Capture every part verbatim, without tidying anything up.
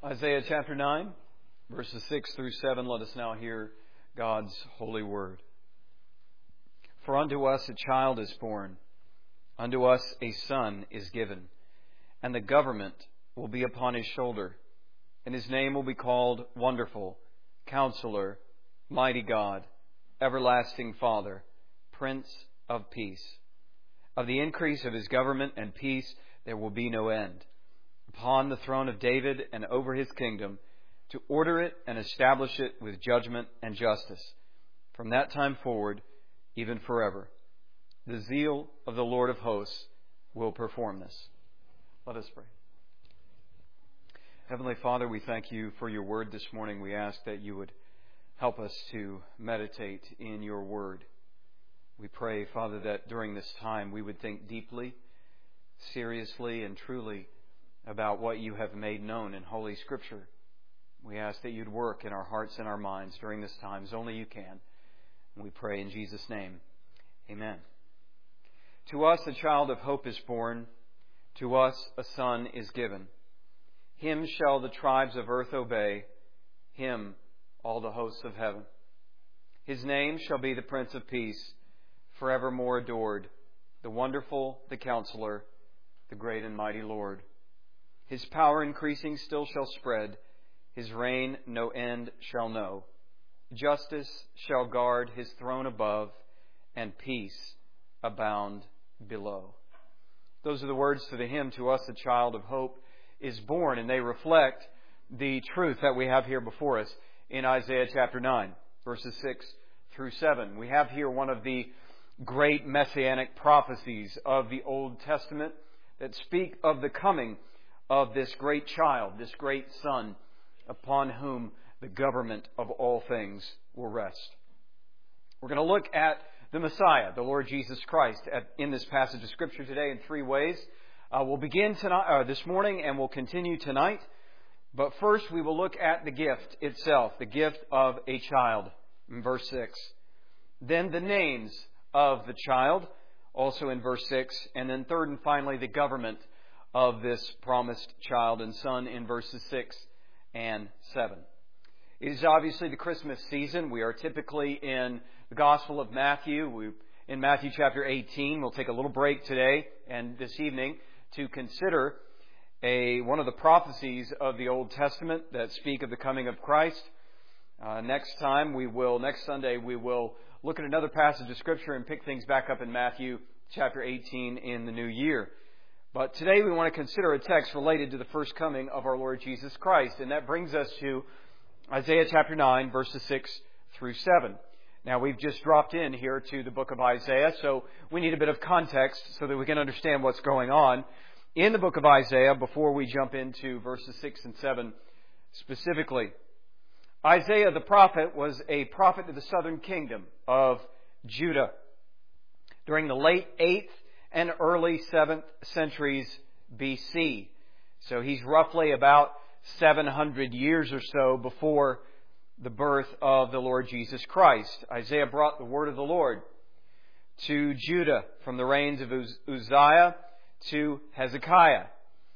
Isaiah chapter nine, verses six through seven, let us now hear God's holy word. For unto us a child is born, unto us a son is given, and the government will be upon his shoulder, and his name will be called Wonderful, Counselor, Mighty God, Everlasting Father, Prince of Peace. Of the increase of his government and peace there will be no end, upon the throne of David and over his kingdom, to order it and establish it with judgment and justice, from that time forward, even forever. The zeal of the Lord of hosts will perform this. Let us pray. Heavenly Father, we thank you for your word this morning. We ask that you would help us to meditate in your word. We pray, Father, that during this time we would think deeply, seriously, and truly about what you have made known in Holy Scripture. We ask that you'd work in our hearts and our minds during this time as only you can. And we pray in Jesus' name. Amen. To us a child of hope is born. To us a son is given. Him shall the tribes of earth obey. Him all the hosts of heaven. His name shall be the Prince of Peace, forevermore adored, the Wonderful, the Counselor, the Great and Mighty Lord. His power increasing still shall spread. His reign no end shall know. Justice shall guard his throne above, and peace abound below. Those are the words to the hymn, To Us a Child of Hope is Born, and they reflect the truth that we have here before us in Isaiah chapter nine, verses six through seven. We have here one of the great messianic prophecies of the Old Testament that speak of the coming of this great child, this great son, upon whom the government of all things will rest. We're going to look at the Messiah, the Lord Jesus Christ, at, in this passage of Scripture today in three ways. Uh, we'll begin tonight, uh, this morning and we'll continue tonight. But first we will look at the gift itself, the gift of a child, in verse six. Then the names of the child, also in verse six. And then third and finally, the government of this promised child and son in verses six and seven. It is obviously the Christmas season. We are typically in the Gospel of Matthew. We, in Matthew chapter eighteen, we'll take a little break today and this evening to consider a one of the prophecies of the Old Testament that speak of the coming of Christ. Uh, next time we will, next Sunday, we will look at another passage of Scripture and pick things back up in Matthew chapter eighteen in the new year. But today we want to consider a text related to the first coming of our Lord Jesus Christ. And that brings us to Isaiah chapter nine, verses six through seven. Now we've just dropped in here to the book of Isaiah, so we need a bit of context so that we can understand what's going on in the book of Isaiah before we jump into verses six and seven specifically. Isaiah the prophet was a prophet to the southern kingdom of Judah. During the late eighth and early seventh centuries B C. So he's roughly about seven hundred years or so before the birth of the Lord Jesus Christ. Isaiah brought the word of the Lord to Judah from the reigns of Uz- Uzziah to Hezekiah.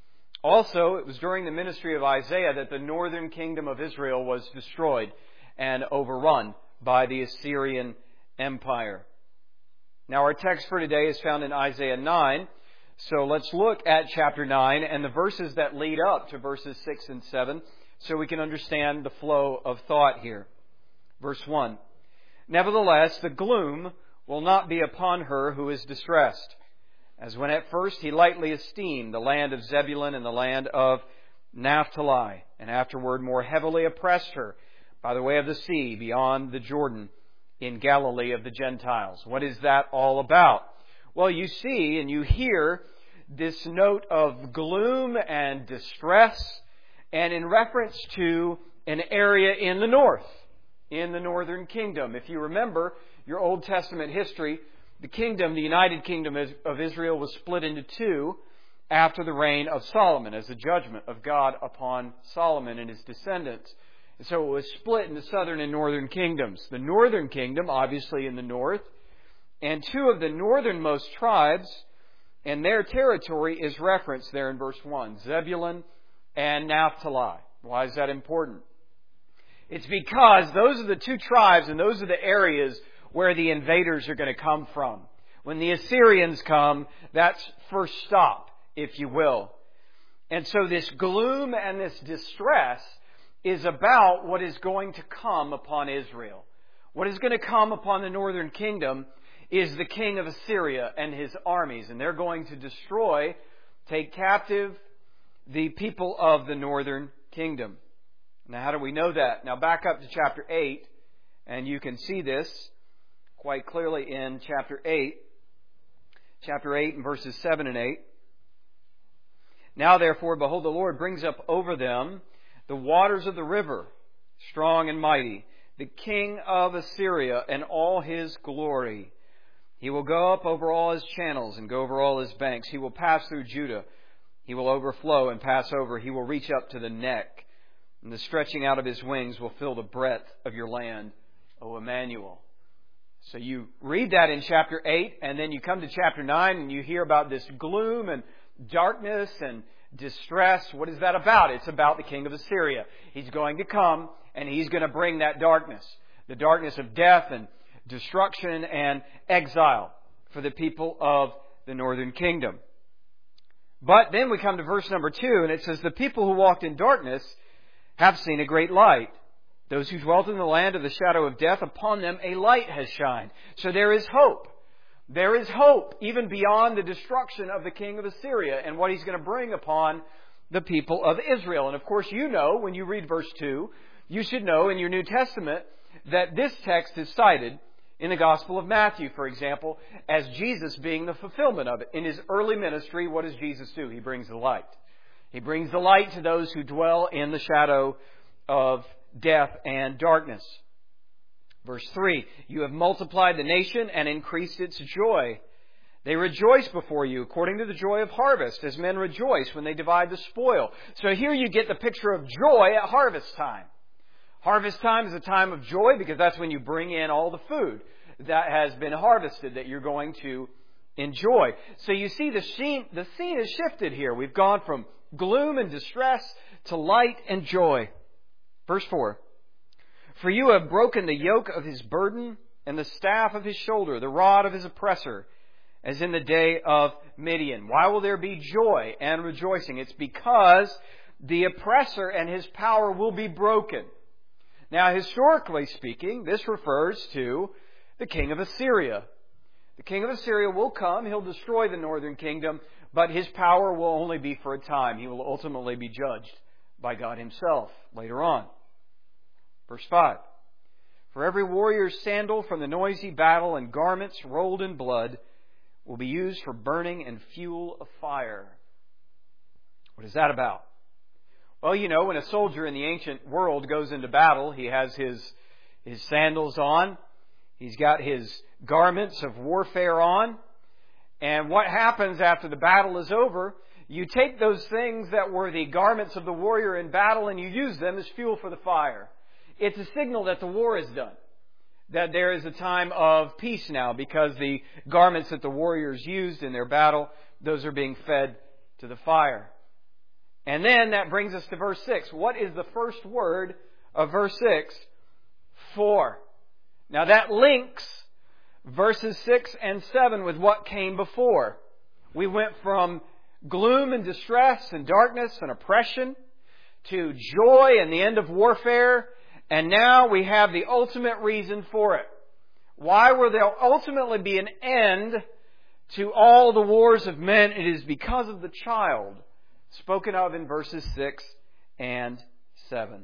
Also, it was during the ministry of Isaiah that the northern kingdom of Israel was destroyed and overrun by the Assyrian Empire. Now, our text for today is found in Isaiah nine. So let's look at chapter nine and the verses that lead up to verses six and seven so we can understand the flow of thought here. Verse one. Nevertheless, the gloom will not be upon her who is distressed, as when at first he lightly esteemed the land of Zebulun and the land of Naphtali, and afterward more heavily oppressed her by the way of the sea beyond the Jordan, in Galilee of the Gentiles. What is that all about? Well, you see and you hear this note of gloom and distress, and in reference to an area in the north, in the northern kingdom. If you remember your Old Testament history, the kingdom, the United Kingdom of Israel, was split into two after the reign of Solomon as a judgment of God upon Solomon and his descendants. And so it was split into southern and northern kingdoms. The northern kingdom, obviously in the north, and two of the northernmost tribes and their territory is referenced there in verse one, Zebulun and Naphtali. Why is that important? It's because those are the two tribes and those are the areas where the invaders are going to come from. When the Assyrians come, that's first stop, if you will. And so this gloom and this distress is about what is going to come upon Israel. What is going to come upon the northern kingdom is the king of Assyria and his armies. And they're going to destroy, take captive the people of the northern kingdom. Now, how do we know that? Now, back up to chapter eight, and you can see this quite clearly in chapter eight. Chapter eight and verses seven and eight. Now, therefore, behold, the Lord brings up over them the waters of the river, strong and mighty, the king of Assyria and all his glory. He will go up over all his channels and go over all his banks. He will pass through Judah. He will overflow and pass over. He will reach up to the neck. And the stretching out of his wings will fill the breadth of your land, O Emmanuel. So you read that in chapter eight, and then you come to chapter nine, and you hear about this gloom and darkness and distress. What is that about? It's about the king of Assyria. He's going to come, and he's going to bring that darkness, the darkness of death and destruction and exile for the people of the northern kingdom. But then we come to verse number two, and it says, the people who walked in darkness have seen a great light. Those who dwelt in the land of the shadow of death, upon them a light has shined. So there is hope. There is hope even beyond the destruction of the king of Assyria and what he's going to bring upon the people of Israel. And of course, you know, when you read verse two, you should know in your New Testament that this text is cited in the Gospel of Matthew, for example, as Jesus being the fulfillment of it. In his early ministry, what does Jesus do? He brings the light. He brings the light to those who dwell in the shadow of death and darkness. Verse three, you have multiplied the nation and increased its joy. They rejoice before you according to the joy of harvest, as men rejoice when they divide the spoil. So here you get the picture of joy at harvest time. Harvest time is a time of joy because that's when you bring in all the food that has been harvested that you're going to enjoy. So you see the scene, the scene is shifted here. We've gone from gloom and distress to light and joy. Verse four. For you have broken the yoke of his burden and the staff of his shoulder, the rod of his oppressor, as in the day of Midian. Why will there be joy and rejoicing? It's because the oppressor and his power will be broken. Now, historically speaking, this refers to the king of Assyria. The king of Assyria will come. He'll destroy the northern kingdom, but his power will only be for a time. He will ultimately be judged by God himself later on. Verse five. For every warrior's sandal from the noisy battle and garments rolled in blood will be used for burning and fuel of fire. What is that about? Well, you know, when a soldier in the ancient world goes into battle, he has his, his sandals on. He's got his garments of warfare on. And what happens after the battle is over, you take those things that were the garments of the warrior in battle and you use them as fuel for the fire. It's a signal that the war is done. That there is a time of peace now because the garments that the warriors used in their battle, those are being fed to the fire. And then that brings us to verse six. What is the first word of verse six? For. Now that links verses six and seven with what came before. We went from gloom and distress and darkness and oppression to joy and the end of warfare. And now we have the ultimate reason for it. Why will there ultimately be an end to all the wars of men? It is because of the child spoken of in verses six and seven.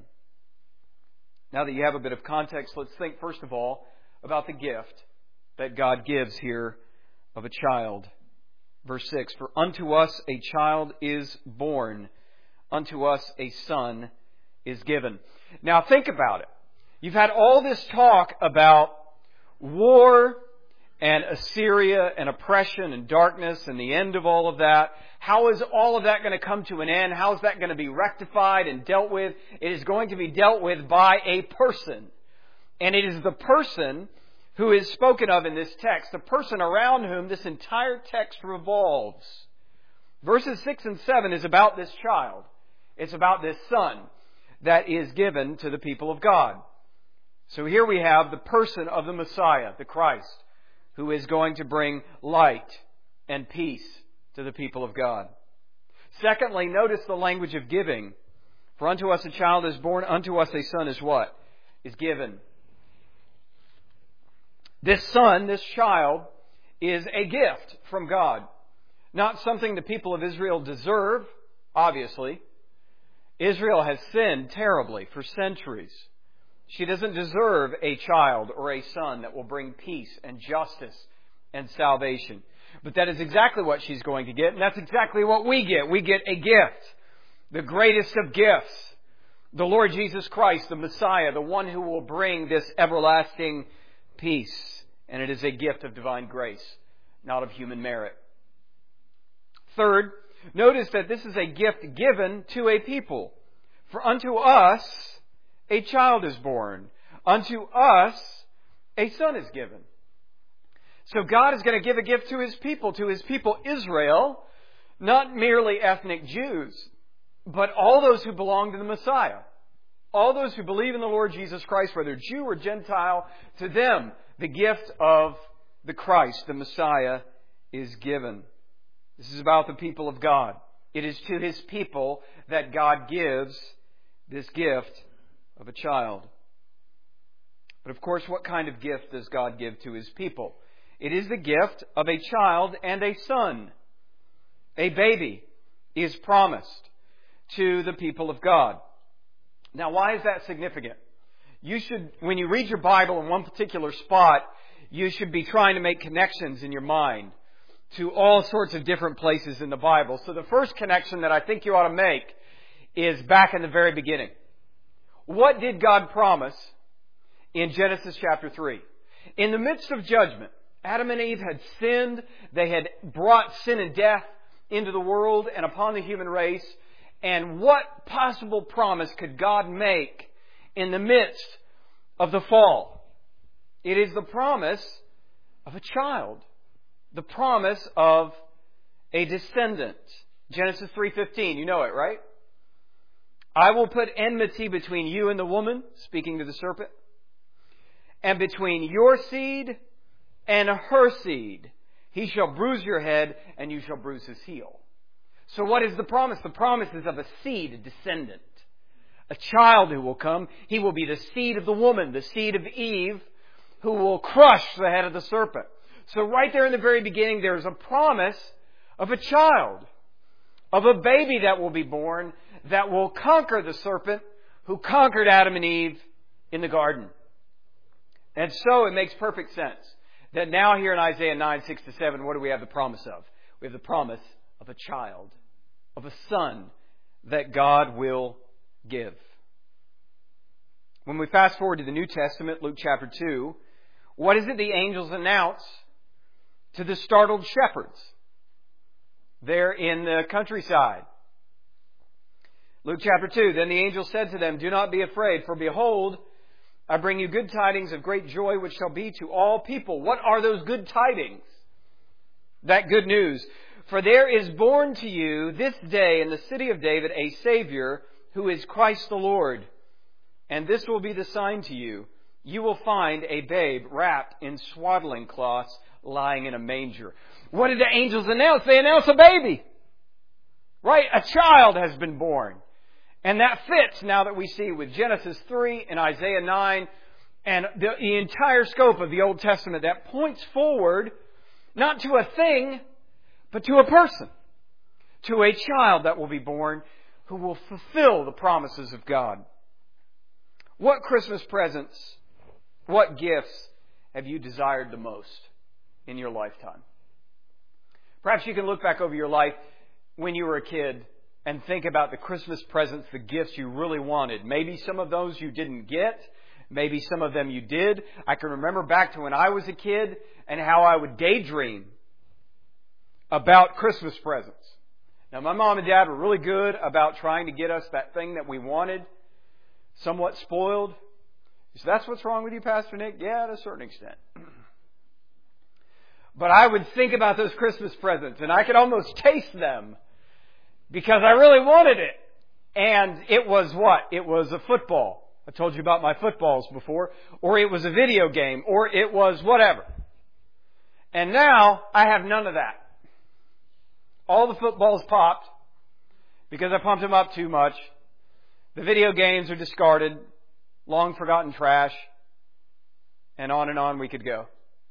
Now that you have a bit of context, let's think first of all about the gift that God gives here of a child. Verse six, for unto us a child is born, unto us a son is given. Now think about it. You've had all this talk about war and Assyria and oppression and darkness and the end of all of that. How is all of that going to come to an end? How is that going to be rectified and dealt with? It is going to be dealt with by a person. And it is the person who is spoken of in this text, the person around whom this entire text revolves. Verses six and seven is about this child. It's about this son. that is given to the people of God. So here we have the person of the Messiah, the Christ, who is going to bring light and peace to the people of God. Secondly, notice the language of giving. For unto us a child is born, unto us a son is what? Is given. This son, this child, is a gift from God. Not something the people of Israel deserve, obviously. Israel has sinned terribly for centuries. She doesn't deserve a child or a son that will bring peace and justice and salvation. But that is exactly what she's going to get, and that's exactly what we get. We get a gift, the greatest of gifts, the Lord Jesus Christ, the Messiah, the one who will bring this everlasting peace. And it is a gift of divine grace, not of human merit. Third, notice that this is a gift given to a people. For unto us a child is born. Unto us a son is given. So God is going to give a gift to His people, to His people Israel, not merely ethnic Jews, but all those who belong to the Messiah. All those who believe in the Lord Jesus Christ, whether Jew or Gentile, to them the gift of the Christ, the Messiah, is given. This is about the people of God. It is to His people that God gives this gift of a child. But of course, what kind of gift does God give to His people? It is the gift of a child and a son. A baby is promised to the people of God. Now, why is that significant? You should, when you read your Bible in one particular spot, you should be trying to make connections in your mind to all sorts of different places in the Bible. So the first connection that I think you ought to make is back in the very beginning. What did God promise in Genesis chapter three? In the midst of judgment, Adam and Eve had sinned. They had brought sin and death into the world and upon the human race. And what possible promise could God make in the midst of the fall? It is the promise of a child. The promise of a descendant. Genesis three fifteen, you know it, right? I will put enmity between you and the woman, speaking to the serpent, and between your seed and her seed. He shall bruise your head, and you shall bruise his heel. So what is the promise? The promise is of a seed, a descendant. A child who will come. He will be the seed of the woman, the seed of Eve, who will crush the head of the serpent. So right there in the very beginning, there's a promise of a child, of a baby that will be born, that will conquer the serpent who conquered Adam and Eve in the garden. And so it makes perfect sense that now here in Isaiah nine, six to seven, what do we have the promise of? We have the promise of a child, of a son that God will give. When we fast forward to the New Testament, Luke chapter two, what is it the angels announce to the startled shepherds there in the countryside? Luke chapter two, then the angel said to them, do not be afraid, for behold, I bring you good tidings of great joy, which shall be to all people. What are those good tidings? That good news. For there is born to you this day in the city of David a Savior, who is Christ the Lord. And this will be the sign to you. You will find a babe wrapped in swaddling cloths, lying in a manger. What did the angels announce? They announced a baby. Right? A child has been born. And that fits now that we see with Genesis three and Isaiah nine and the, the entire scope of the Old Testament that points forward not to a thing, but to a person. To a child that will be born who will fulfill the promises of God. What Christmas presents, what gifts have you desired the most in your lifetime? Perhaps you can look back over your life when you were a kid and think about the Christmas presents, the gifts you really wanted. Maybe some of those you didn't get. Maybe some of them you did. I can remember back to when I was a kid and how I would daydream about Christmas presents. Now, my mom and dad were really good about trying to get us that thing that we wanted, somewhat spoiled. So that's what's wrong with you, Pastor Nick? Yeah, to a certain extent. But I would think about those Christmas presents and I could almost taste them because I really wanted it. And it was what? It was a football. I told you about my footballs before. Or it was a video game. Or it was whatever. And now I have none of that. All the footballs popped because I pumped them up too much. The video games are discarded, long forgotten trash, and on and on we could go.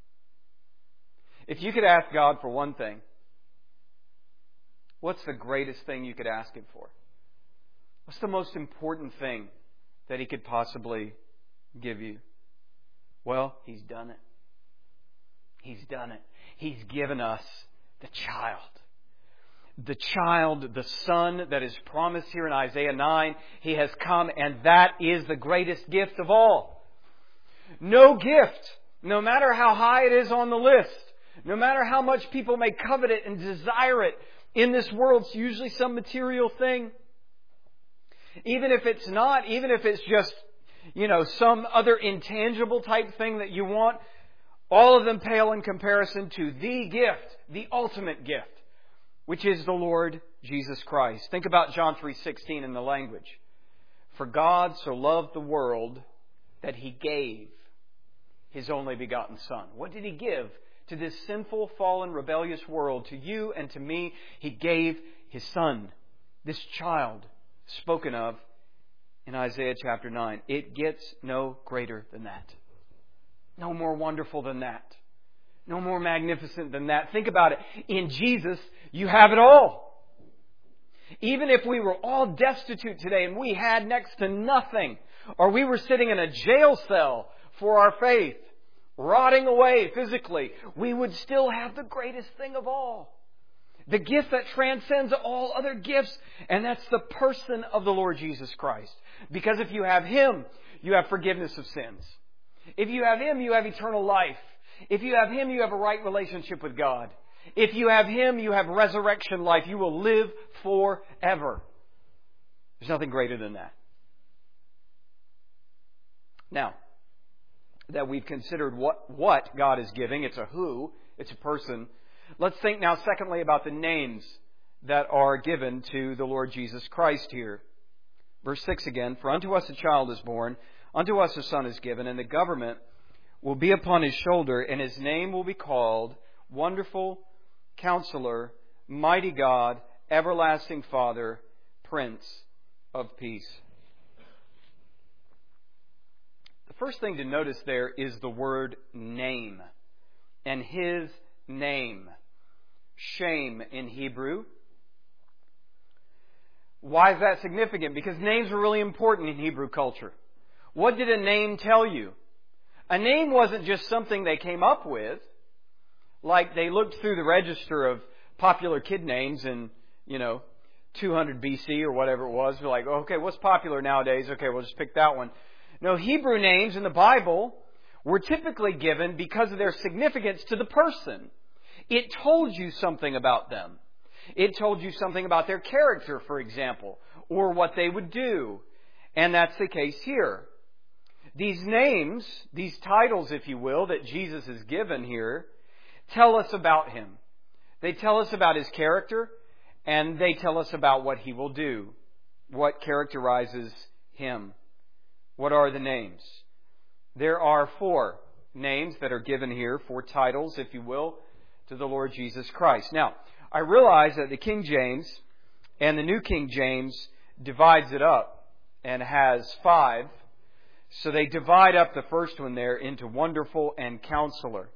If you could ask God for one thing, what's the greatest thing you could ask Him for? What's the most important thing that He could possibly give you? Well, He's done it. He's done it. He's given us the child. The child, the Son that is promised here in Isaiah nine, He has come, and that is the greatest gift of all. No gift, no matter how high it is on the list, no matter how much people may covet it and desire it in this world, it's usually some material thing. Even if it's not, even if it's just, you know, some other intangible type thing that you want, all of them pale in comparison to the gift, the ultimate gift, which is the Lord Jesus Christ. Think about John three sixteen in the language. For God so loved the world that He gave His only begotten Son. What did He give to this sinful, fallen, rebellious world? To you and to me, He gave His Son, this child spoken of in Isaiah chapter nine. It gets no greater than that. No more wonderful than that. No more magnificent than that. Think about it. In Jesus, you have it all. Even if we were all destitute today and we had next to nothing, or we were sitting in a jail cell for our faith, rotting away physically, we would still have the greatest thing of all. The gift that transcends all other gifts, and that's the person of the Lord Jesus Christ. Because if you have Him, you have forgiveness of sins. If you have Him, you have eternal life. If you have Him, you have a right relationship with God. If you have Him, you have resurrection life. You will live forever. There's nothing greater than that. Now, that we've considered what, what God is giving, it's a who, it's a person. Let's think now, secondly, about the names that are given to the Lord Jesus Christ here. Verse six again, for unto us a child is born, unto us a son is given, and the government will be upon His shoulder, and His name will be called Wonderful Counselor, Mighty God, Everlasting Father, Prince of Peace. The first thing to notice there is the word name, and His name. Shem in Hebrew. Why is that significant? Because names were really important in Hebrew culture. What did a name tell you? A name wasn't just something they came up with. Like they looked through the register of popular kid names in, you know, two hundred B C or whatever it was. They're like, okay, what's popular nowadays? Okay, we'll just pick that one. No, Hebrew names in the Bible were typically given because of their significance to the person. It told you something about them. It told you something about their character, for example, or what they would do. And that's the case here. These names, these titles, if you will, that Jesus is given here, tell us about Him. They tell us about His character, and they tell us about what He will do. What characterizes Him. What are the names? There are four names that are given here, four titles, if you will, to the Lord Jesus Christ. Now, I realize that the King James and the New King James divides it up and has five. So they divide up the first one there into Wonderful and Counselor.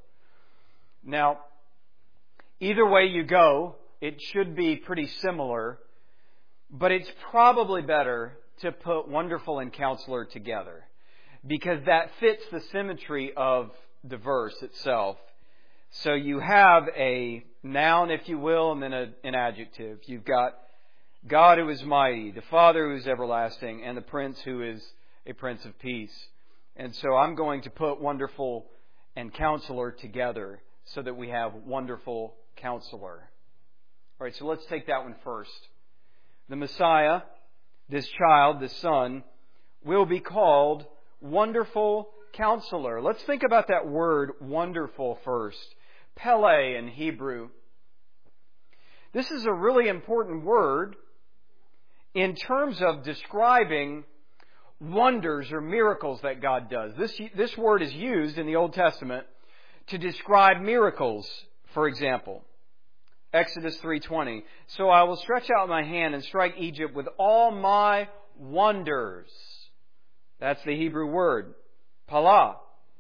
Now, either way you go, it should be pretty similar, but it's probably better to put Wonderful and Counselor together because that fits the symmetry of the verse itself. So you have a noun, if you will, and then a, an adjective. You've got God who is mighty, the Father who is everlasting, and the Prince who is a Prince of Peace. And so I'm going to put Wonderful and Counselor together so that we have Wonderful Counselor. All right, so let's take that one first. The Messiah, this child, this Son, will be called Wonderful Counselor. Let's think about that word wonderful first. Pele in Hebrew. This is a really important word. in terms of describing wonders or miracles that God does. This, this word is used in the Old Testament to describe miracles, for example. Exodus three twenty. So I will stretch out my hand and strike Egypt with all my wonders. That's the Hebrew word, palah.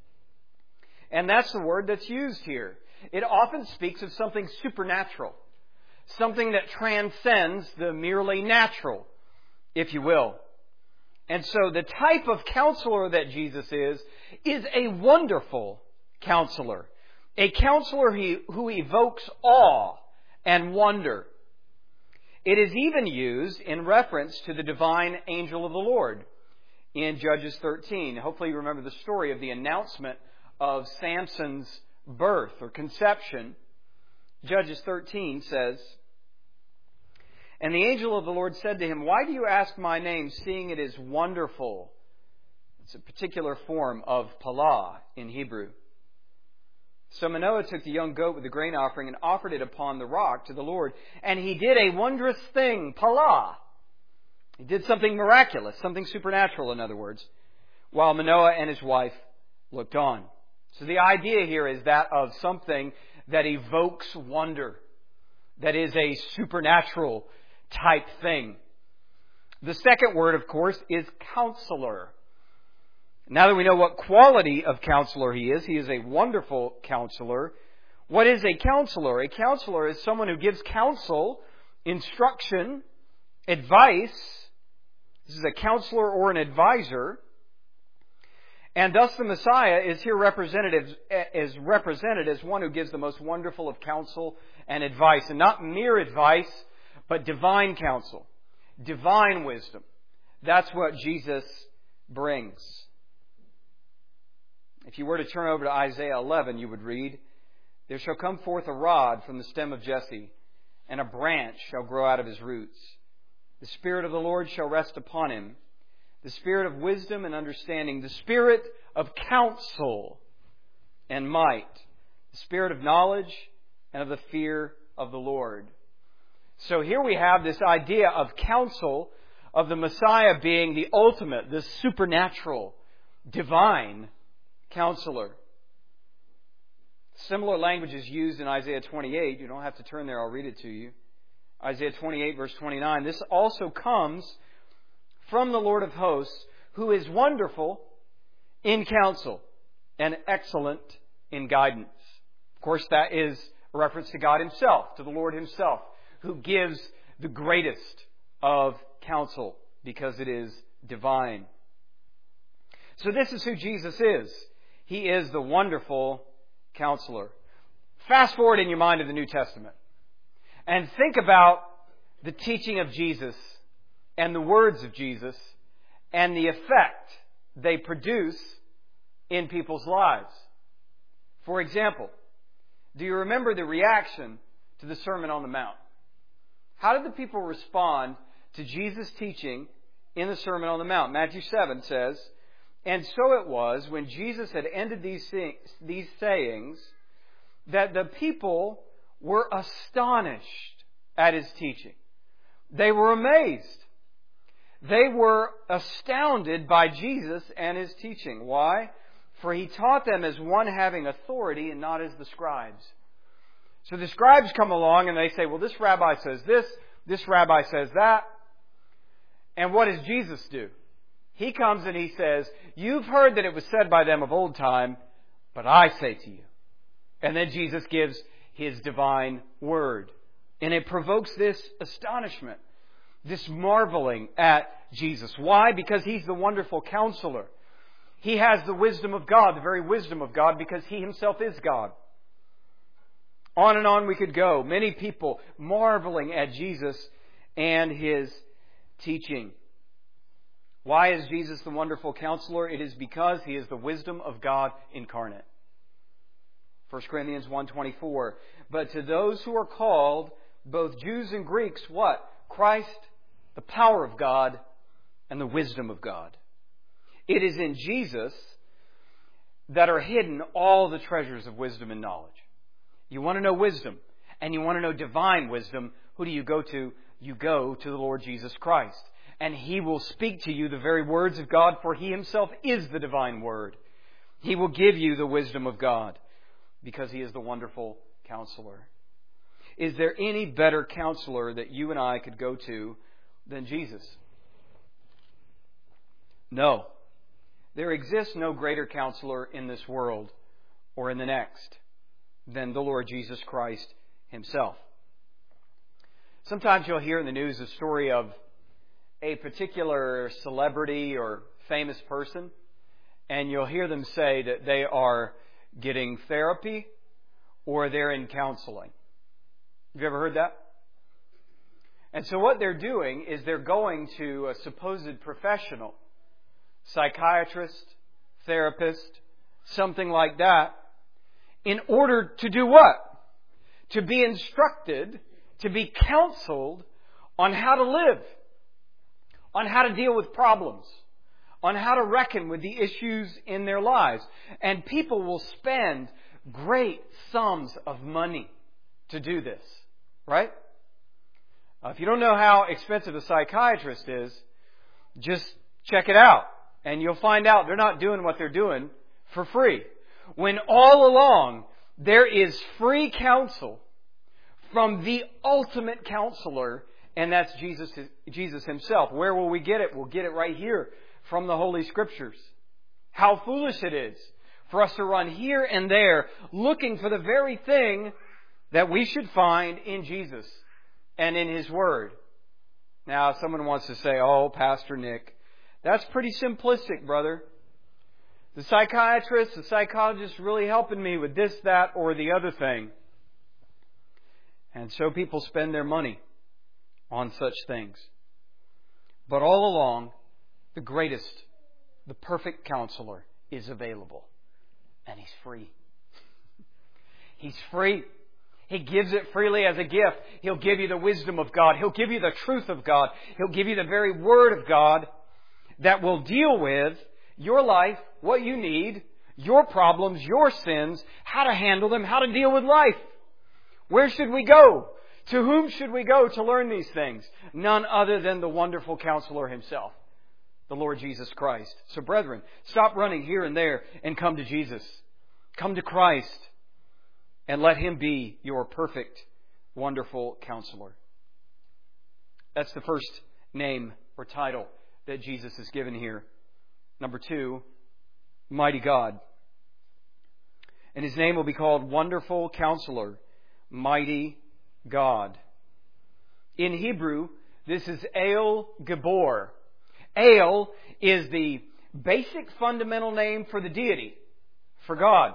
And that's the word that's used here. It often speaks of something supernatural, something that transcends the merely natural, if you will. And so the type of counselor that Jesus is, is a wonderful counselor. A counselor who evokes awe and wonder. It is even used in reference to the divine angel of the Lord in Judges thirteen. Hopefully you remember the story of the announcement of Samson's birth or conception. Judges thirteen says, and the angel of the Lord said to him, why do you ask my name, seeing it is wonderful? It's a particular form of palah in Hebrew. So Manoah took the young goat with the grain offering and offered it upon the rock to the Lord. And he did a wondrous thing, palah. He did something miraculous, something supernatural, in other words, while Manoah and his wife looked on. So the idea here is that of something that evokes wonder, that is a supernatural type thing. The second word, of course, is counselor. Now that we know what quality of counselor he is, he is a wonderful counselor. What is a counselor? A counselor is someone who gives counsel, instruction, advice. This is a counselor or an advisor. And thus the Messiah is here represented, is represented as one who gives the most wonderful of counsel and advice. And not mere advice, but divine counsel, divine wisdom. That's what Jesus brings. If you were to turn over to Isaiah eleven, you would read, there shall come forth a rod from the stem of Jesse, and a branch shall grow out of his roots. The Spirit of the Lord shall rest upon him, the Spirit of wisdom and understanding, the Spirit of counsel and might, the Spirit of knowledge and of the fear of the Lord. So here we have this idea of counsel, of the Messiah being the ultimate, the supernatural, divine counselor. Similar language is used in Isaiah twenty-eight. You don't have to turn there, I'll read it to you. Isaiah twenty-eight, verse twenty-nine. This also comes from the Lord of hosts, who is wonderful in counsel and excellent in guidance. Of course, that is a reference to God Himself, to the Lord Himself, who gives the greatest of counsel because it is divine. So this is who Jesus is. He is the wonderful counselor. Fast forward in your mind to the New Testament and think about the teaching of Jesus and the words of Jesus and the effect they produce in people's lives. For example, do you remember the reaction to the Sermon on the Mount? How did the people respond to Jesus' teaching in the Sermon on the Mount? Matthew seven says, and so it was, when Jesus had ended these, these sayings, that the people were astonished at His teaching. They were amazed. They were astounded by Jesus and His teaching. Why? For He taught them as one having authority and not as the scribes. So the scribes come along and they say, well, this rabbi says this, this rabbi says that. And what does Jesus do? He comes and He says, you've heard that it was said by them of old time, but I say to you. And then Jesus gives His divine word. And it provokes this astonishment, this marveling at Jesus. Why? Because He's the wonderful counselor. He has the wisdom of God, the very wisdom of God, because He Himself is God. On and on we could go. Many people marveling at Jesus and His teaching. Why is Jesus the wonderful counselor? It is because He is the wisdom of God incarnate. First Corinthians one twenty-four. But to those who are called, both Jews and Greeks, what? Christ, the power of God and the wisdom of God. It is in Jesus that are hidden all the treasures of wisdom and knowledge. You want to know wisdom, and you want to know divine wisdom, who do you go to? you go to the Lord Jesus Christ. And He will speak to you the very words of God, for He Himself is the divine Word. He will give you the wisdom of God, because He is the wonderful Counselor. Is there any better Counselor that you and I could go to than Jesus? No. There exists no greater Counselor in this world or in the next than the Lord Jesus Christ Himself. Sometimes you'll hear in the news a story of a particular celebrity or famous person, and you'll hear them say that they are getting therapy or they're in counseling. Have you ever heard that? And so what they're doing is they're going to a supposed professional, psychiatrist, therapist, something like that, in order to do what? To be instructed, to be counseled on how to live, on how to deal with problems, on how to reckon with the issues in their lives. And people will spend great sums of money to do this, right? Uh, if you don't know how expensive a psychiatrist is, just check it out. And you'll find out they're not doing what they're doing for free. When all along there is free counsel from the ultimate counselor, and that's Jesus, Jesus Himself. Where will we get it? We'll get it right here from the Holy Scriptures. How foolish it is for us to run here and there looking for the very thing that we should find in Jesus and in His Word. Now, someone wants to say, "Oh, Pastor Nick, that's pretty simplistic, brother. The psychiatrist, the psychologist really helping me with this, that, or the other thing." And so people spend their money on such things. But all along, the greatest, the perfect counselor is available. And He's free. He's free. He gives it freely as a gift. He'll give you the wisdom of God. He'll give you the truth of God. He'll give you the very Word of God that will deal with your life, what you need, your problems, your sins, how to handle them, how to deal with life. Where should we go? To whom should we go to learn these things? None other than the wonderful Counselor Himself, the Lord Jesus Christ. So brethren, stop running here and there and come to Jesus. Come to Christ and let Him be your perfect, wonderful Counselor. That's the first name or title that Jesus is given here. Number two, Mighty God. And His name will be called Wonderful Counselor, Mighty God. In Hebrew, this is El Gabor. El is the basic fundamental name for the deity, for God.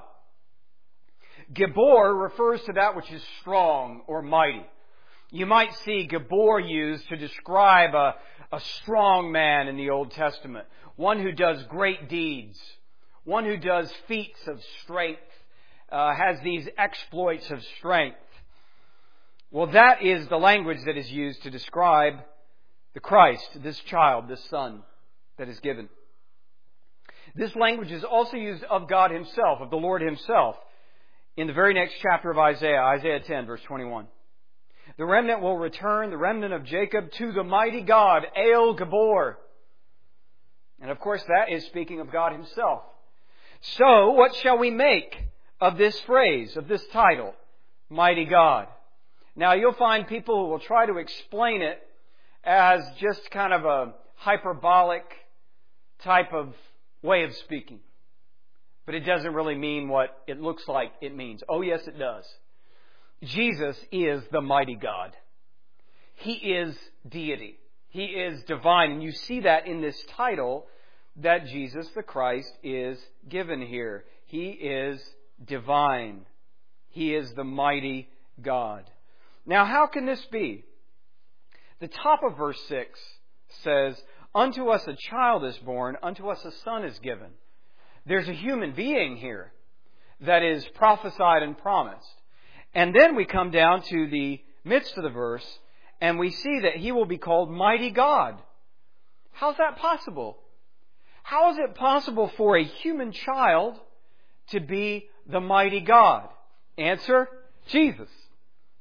Gabor refers to that which is strong or mighty. You might see Gabor used to describe a, a strong man in the Old Testament. One who does great deeds. One who does feats of strength. Uh, has these exploits of strength. Well, that is the language that is used to describe the Christ, this child, this Son that is given. This language is also used of God Himself, of the Lord Himself, in the very next chapter of Isaiah, Isaiah ten, verse twenty-one. The remnant will return, the remnant of Jacob, to the mighty God, El Gabor. And of course, that is speaking of God Himself. So, what shall we make of this phrase, of this title, Mighty God? Now, you'll find people who will try to explain it as just kind of a hyperbolic type of way of speaking. But it doesn't really mean what it looks like it means. Oh, yes, it does. Jesus is the mighty God. He is deity. He is divine. And you see that in this title that Jesus the Christ is given here. He is divine. He is the mighty God. Now, how can this be? The top of verse six says, "Unto us a child is born, unto us a son is given." There's a human being here that is prophesied and promised. And then we come down to the midst of the verse, and we see that He will be called Mighty God. How's that possible? How is it possible for a human child to be the mighty God? Answer, Jesus.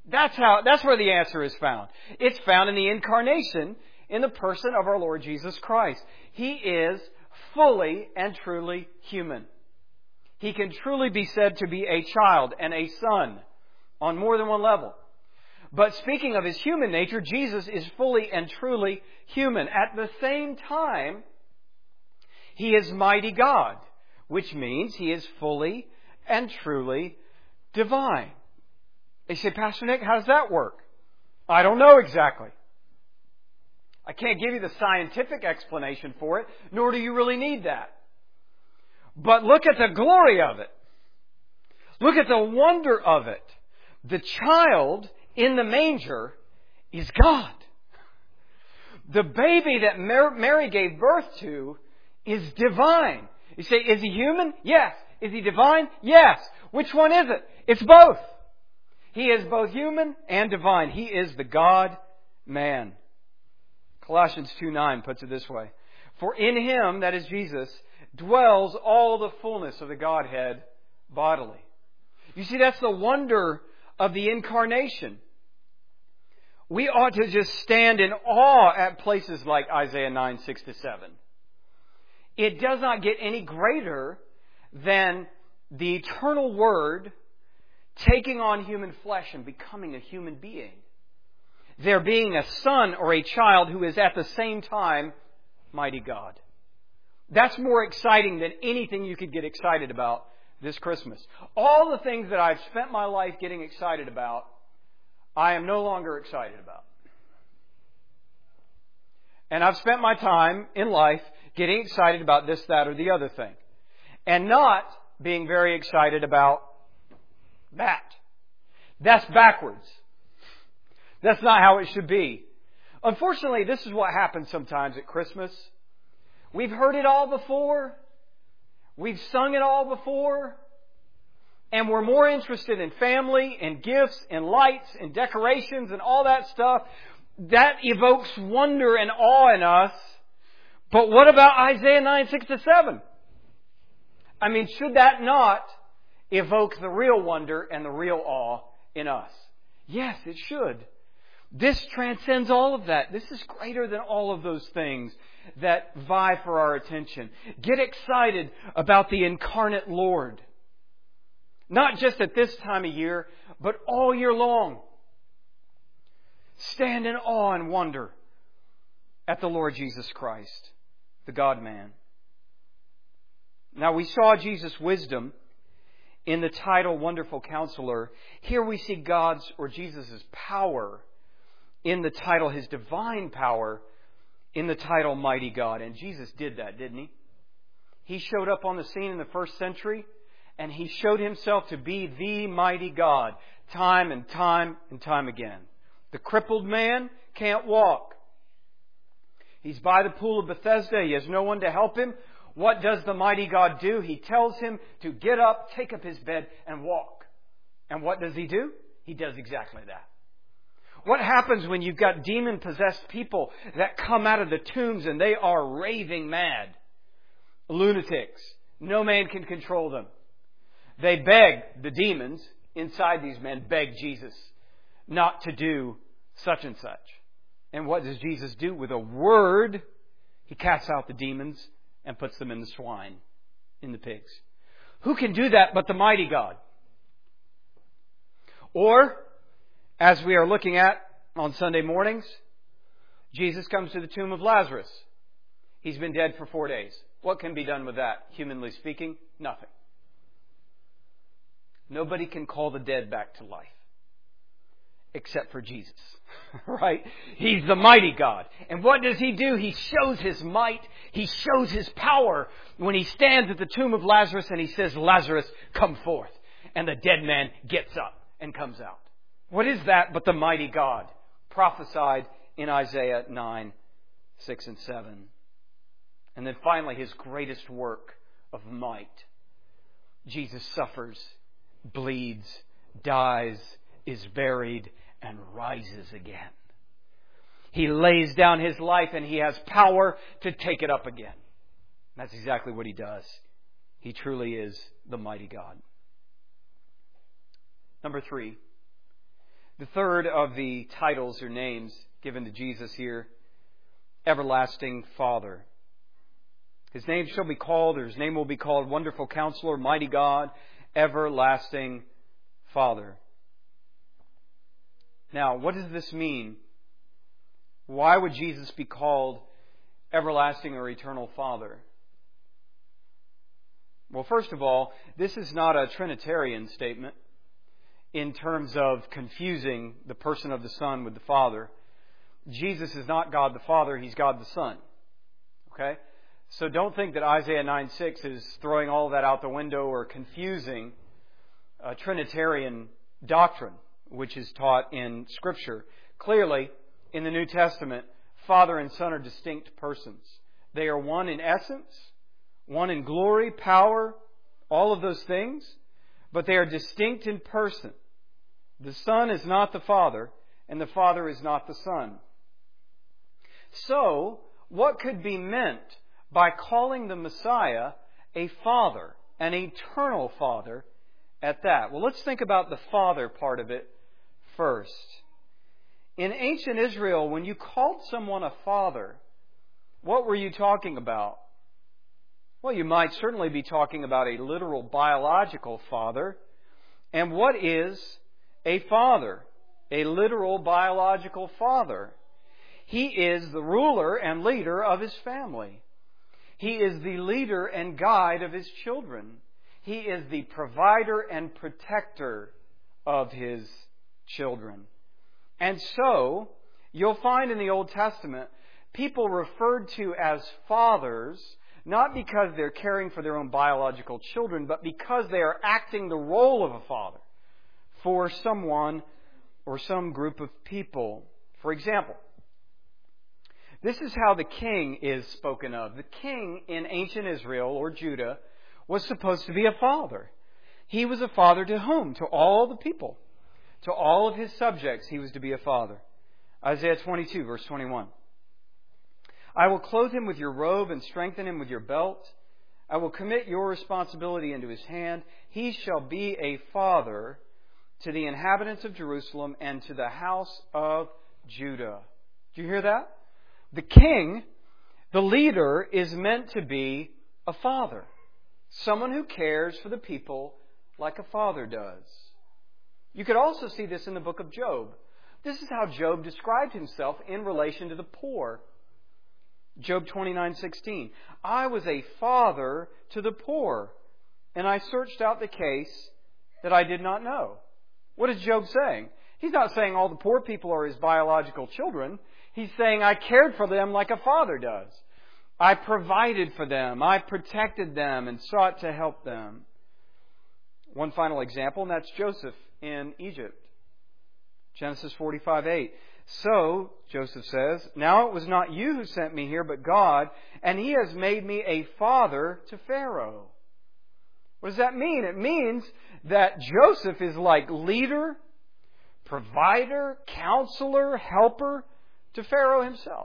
That's how, that's where the answer is found. It's found in the incarnation in the person of our Lord Jesus Christ. He is fully and truly human. He can truly be said to be a child and a son on more than one level. But speaking of His human nature, Jesus is fully and truly human. At the same time, He is mighty God, which means He is fully and truly divine. They say, Pastor Nick, how does that work? I don't know exactly. I can't give you the scientific explanation for it, nor do you really need that. But look at the glory of it. Look at the wonder of it. The child in the manger is God. The baby that Mary gave birth to is divine. You say, is He human? Yes. Is He divine? Yes. Which one is it? It's both. He is both human and divine. He is the God-man. Colossians two nine puts it this way. For in Him, that is Jesus, dwells all the fullness of the Godhead bodily. You see, that's the wonder of the incarnation. We ought to just stand in awe at places like Isaiah nine six to seven. It does not get any greater than the eternal Word taking on human flesh and becoming a human being. There being a son or a child who is at the same time mighty God. That's more exciting than anything you could get excited about this Christmas. All the things that I've spent my life getting excited about, I am no longer excited about. And I've spent my time in life getting excited about this, that, or the other thing. And not being very excited about that. That's backwards. That's not how it should be. Unfortunately, this is what happens sometimes at Christmas. We've heard it all before. We've sung it all before. And we're more interested in family and gifts and lights and decorations and all that stuff. That evokes wonder and awe in us. But what about Isaiah nine six to seven? I mean, should that not evoke the real wonder and the real awe in us? Yes, it should. This transcends all of that. This is greater than all of those things that vie for our attention. Get excited about the incarnate Lord. Not just at this time of year, but all year long. Stand in awe and wonder at the Lord Jesus Christ, the God-man. Now, we saw Jesus' wisdom in the title Wonderful Counselor. Here we see God's or Jesus' power in the title, His divine power, in the title Mighty God. And Jesus did that, didn't He? He showed up on the scene in the first century, and He showed Himself to be the mighty God, time and time and time again. The crippled man can't walk. He's by the pool of Bethesda. He has no one to help him. What does the mighty God do? He tells him to get up, take up his bed, and walk. And what does He do? He does exactly that. What happens when you've got demon-possessed people that come out of the tombs and they are raving mad? Lunatics. No man can control them. They beg, the demons inside these men beg Jesus not to do such and such. And what does Jesus do? With a word, He casts out the demons and puts them in the swine, in the pigs. Who can do that but the mighty God? Or, as we are looking at on Sunday mornings, Jesus comes to the tomb of Lazarus. He's been dead for four days. What can be done with that? Humanly speaking, nothing. Nobody can call the dead back to life. Except for Jesus. Right? He's the mighty God. And what does He do? He shows His might. He shows His power when He stands at the tomb of Lazarus and He says, Lazarus, come forth. And the dead man gets up and comes out. What is that but the mighty God prophesied in Isaiah nine, six and seven? And then finally, His greatest work of might. Jesus suffers, bleeds, dies, is buried, and rises again. He lays down His life and He has power to take it up again. That's exactly what He does. He truly is the mighty God. Number three. The third of the titles or names given to Jesus here, Everlasting Father. His name shall be called, or His name will be called Wonderful Counselor, Mighty God, Everlasting Father. Now, what does this mean? Why would Jesus be called Everlasting or Eternal Father? Well, first of all, this is not a Trinitarian statement in terms of confusing the person of the Son with the Father. Jesus is not God the Father, He's God the Son. Okay? So don't think that Isaiah nine six is throwing all that out the window or confusing a Trinitarian doctrine, which is taught in Scripture. Clearly, in the New Testament, Father and Son are distinct persons. They are one in essence, one in glory, power, all of those things, but they are distinct in person. The Son is not the Father, and the Father is not the Son. So, what could be meant by calling the Messiah a Father, an eternal Father at that? Well, let's think about the Father part of it first. In ancient Israel, when you called someone a father, what were you talking about? Well, you might certainly be talking about a literal biological father. And what is a father? A literal biological father. He is the ruler and leader of his family. He is the leader and guide of his children. He is the provider and protector of his children. And so, you'll find in the Old Testament, people referred to as fathers, not because they're caring for their own biological children, but because they are acting the role of a father for someone or some group of people. For example, this is how the king is spoken of. The king in ancient Israel or Judah was supposed to be a father. He was a father to whom? To all the people. To all of his subjects, he was to be a father. Isaiah twenty-two, verse twenty-one. I will clothe him with your robe and strengthen him with your belt. I will commit your responsibility into his hand. He shall be a father to the inhabitants of Jerusalem and to the house of Judah. Do you hear that? The king, the leader, is meant to be a father. Someone who cares for the people like a father does. You could also see this in the book of Job. This is how Job described himself in relation to the poor. Job twenty-nine sixteen. I was a father to the poor, and I searched out the case that I did not know. What is Job saying? He's not saying all the poor people are his biological children. He's saying I cared for them like a father does. I provided for them. I protected them and sought to help them. One final example, and that's Joseph in Egypt. Genesis forty-five eight. So, Joseph says, now it was not you who sent me here, but God, and He has made me a father to Pharaoh. What does that mean? It means that Joseph is like leader, provider, counselor, helper to Pharaoh himself.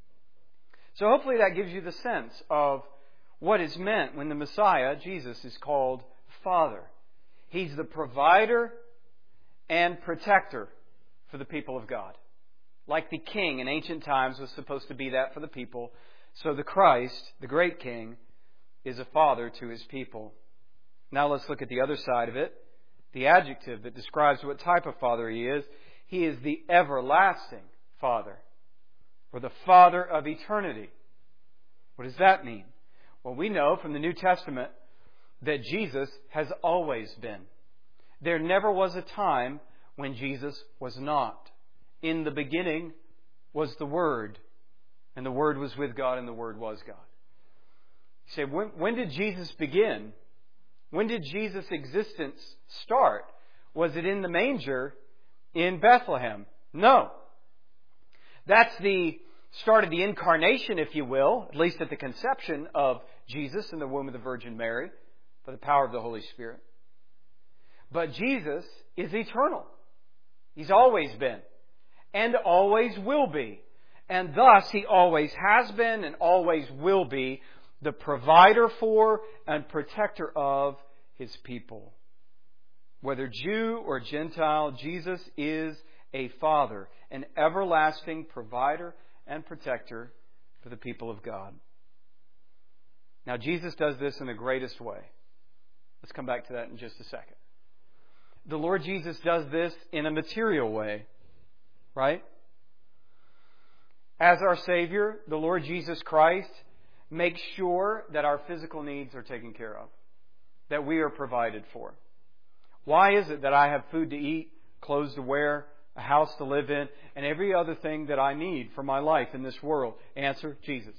So hopefully that gives you the sense of what is meant when the Messiah, Jesus, is called Father. He's the provider and protector for the people of God. Like the king in ancient times was supposed to be that for the people, so the Christ, the great king, is a father to his people. Now let's look at the other side of it. The adjective that describes what type of father he is. He is the everlasting Father, or the Father of eternity. What does that mean? Well, we know from the New Testament that Jesus has always been. There never was a time when Jesus was not. In the beginning was the Word, and the Word was with God, and the Word was God. You say, when, when did Jesus begin? When did Jesus' existence start? Was it in the manger in Bethlehem? No. That's the start of the incarnation, if you will, at least at the conception of Jesus in the womb of the Virgin Mary, by the power of the Holy Spirit. But Jesus is eternal. He's always been, and always will be. And thus, He always has been and always will be the provider for and protector of His people. Whether Jew or Gentile, Jesus is a Father, an everlasting provider and protector for the people of God. Now, Jesus does this in the greatest way. Let's come back to that in just a second. The Lord Jesus does this in a material way, right? As our Savior, the Lord Jesus Christ makes sure that our physical needs are taken care of, that we are provided for. Why is it that I have food to eat, clothes to wear, a house to live in, and every other thing that I need for my life in this world? Answer, Jesus.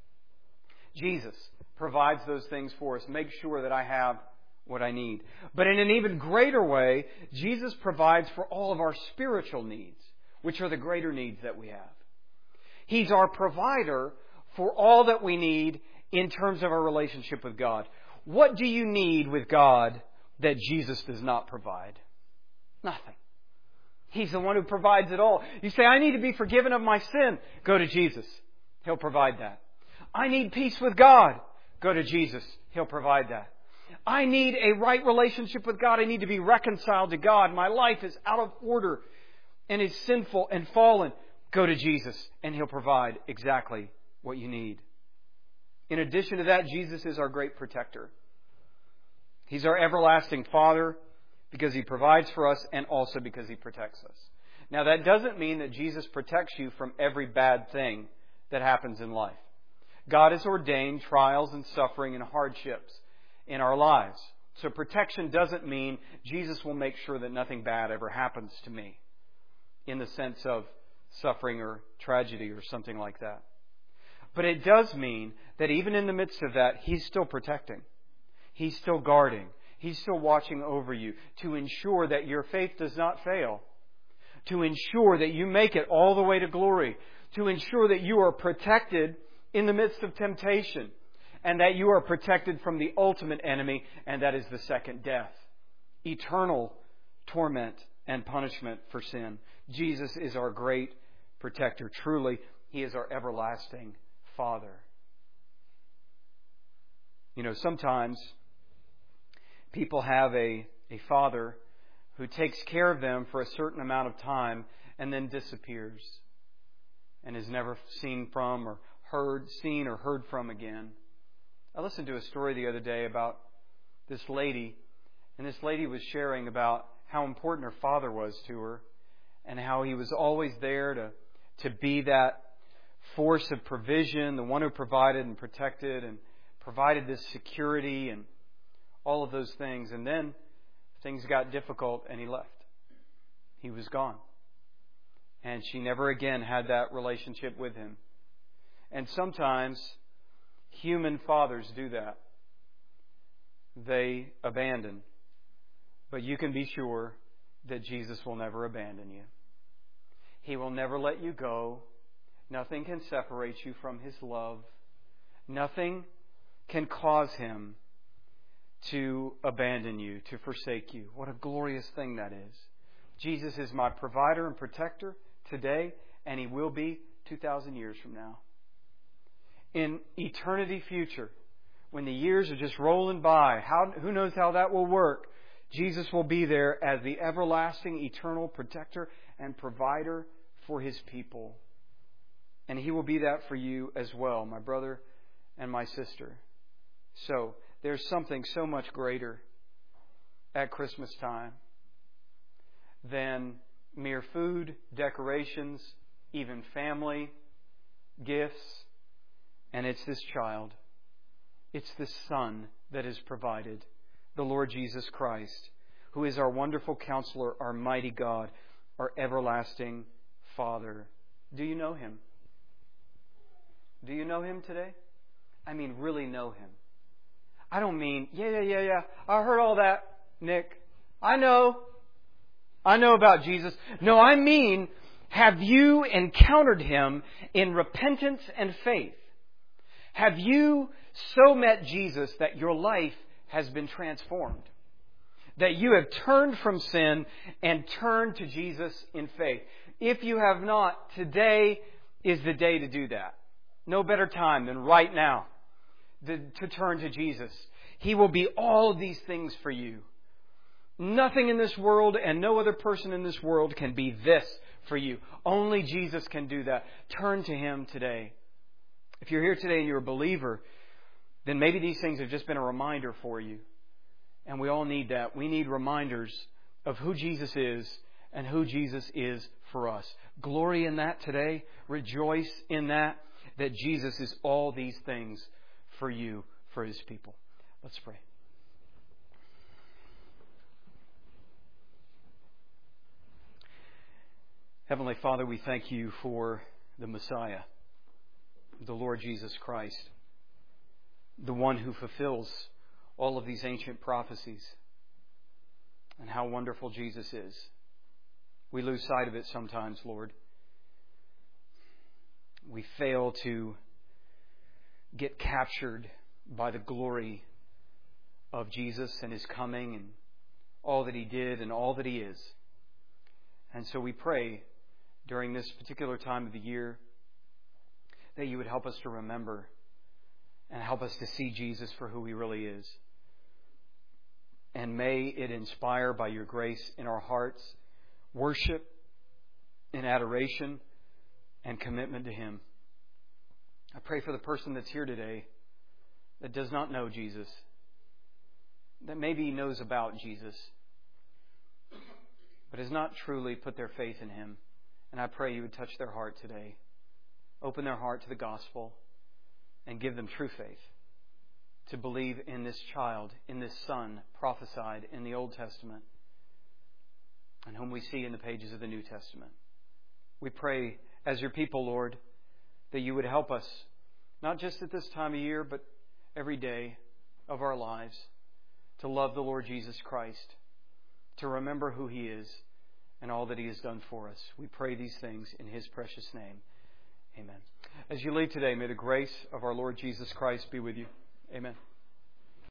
Jesus provides those things for us, makes sure that I have what I need. But in an even greater way, Jesus provides for all of our spiritual needs, which are the greater needs that we have. He's our provider for all that we need in terms of our relationship with God. What do you need with God that Jesus does not provide? Nothing. He's the one who provides it all. You say, I need to be forgiven of my sin. Go to Jesus. He'll provide that. I need peace with God. Go to Jesus. He'll provide that. I need a right relationship with God. I need to be reconciled to God. My life is out of order and is sinful and fallen. Go to Jesus and He'll provide exactly what you need. In addition to that, Jesus is our great protector. He's our everlasting Father because He provides for us and also because He protects us. Now, that doesn't mean that Jesus protects you from every bad thing that happens in life. God has ordained trials and suffering and hardships in our lives. So protection doesn't mean Jesus will make sure that nothing bad ever happens to me in the sense of suffering or tragedy or something like that. But it does mean that even in the midst of that, He's still protecting. He's still guarding. He's still watching over you to ensure that your faith does not fail, to ensure that you make it all the way to glory, to ensure that you are protected in the midst of temptation, and that you are protected from the ultimate enemy, and that is the second death, eternal torment and punishment for sin. Jesus is our great protector. Truly, He is our everlasting Father. You know, sometimes people have a, a father who takes care of them for a certain amount of time and then disappears and is never seen from or heard, seen or heard from again. I listened to a story the other day about this lady, and this lady was sharing about how important her father was to her and how he was always there to, to be that force of provision, the one who provided and protected and provided this security and all of those things. And then things got difficult and he left. He was gone. And she never again had that relationship with him. And sometimes human fathers do that. They abandon. But you can be sure that Jesus will never abandon you. He will never let you go. Nothing can separate you from His love. Nothing can cause Him to abandon you, to forsake you. What a glorious thing that is. Jesus is my provider and protector today, and He will be two thousand years from now. In eternity future, when the years are just rolling by, how, who knows how that will work? Jesus will be there as the everlasting, eternal protector and provider for His people. And He will be that for you as well, my brother and my sister. So, there's something so much greater at Christmas time than mere food, decorations, even family, gifts. And it's this child. It's this Son that is provided, the Lord Jesus Christ, who is our wonderful Counselor, our mighty God, our everlasting Father. Do you know Him? Do you know Him today? I mean, really know Him. I don't mean, yeah, yeah, yeah, yeah, I heard all that, Nick. I know. I know about Jesus. No, I mean, have you encountered Him in repentance and faith? Have you so met Jesus that your life has been transformed? That you have turned from sin and turned to Jesus in faith? If you have not, today is the day to do that. No better time than right now to, to turn to Jesus. He will be all of these things for you. Nothing in this world and no other person in this world can be this for you. Only Jesus can do that. Turn to Him today. If you're here today and you're a believer, then maybe these things have just been a reminder for you. And we all need that. We need reminders of who Jesus is and who Jesus is for us. Glory in that today. Rejoice in that, that Jesus is all these things for you, for His people. Let's pray. Heavenly Father, we thank You for the Messiah, the Lord Jesus Christ, the one who fulfills all of these ancient prophecies, and how wonderful Jesus is. We lose sight of it sometimes, Lord. We fail to get captured by the glory of Jesus and His coming and all that He did and all that He is. And so we pray during this particular time of the year that You would help us to remember and help us to see Jesus for who He really is. And may it inspire by Your grace in our hearts worship and adoration and commitment to Him. I pray for the person that's here today that does not know Jesus, that maybe knows about Jesus, but has not truly put their faith in Him. And I pray You would touch their heart today. Open their heart to the gospel and give them true faith to believe in this child, in this Son prophesied in the Old Testament and whom we see in the pages of the New Testament. We pray as Your people, Lord, that You would help us, not just at this time of year, but every day of our lives, to love the Lord Jesus Christ, to remember who He is and all that He has done for us. We pray these things in His precious name. Amen. As you leave today, may the grace of our Lord Jesus Christ be with you. Amen.